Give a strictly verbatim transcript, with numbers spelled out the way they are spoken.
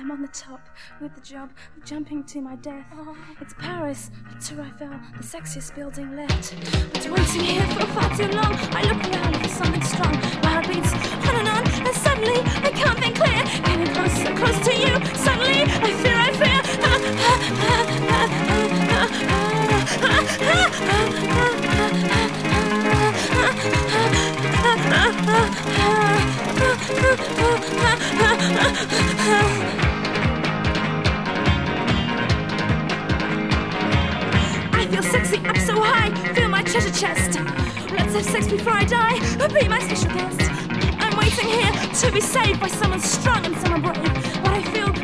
I'm on the top with the job of jumping to my death. Oh. It's Paris, Tour Eiffel, the sexiest building left. But waiting here for far too long, I look around for something strong. My heart beats on and on, and suddenly I can't think clear. Getting closer, close to you, suddenly I fear, I fear. I feel sexy up so high, feel my treasure chest. Let's have sex before I die, be my special guest. I'm waiting here to be saved by someone strong and someone brave. What I feel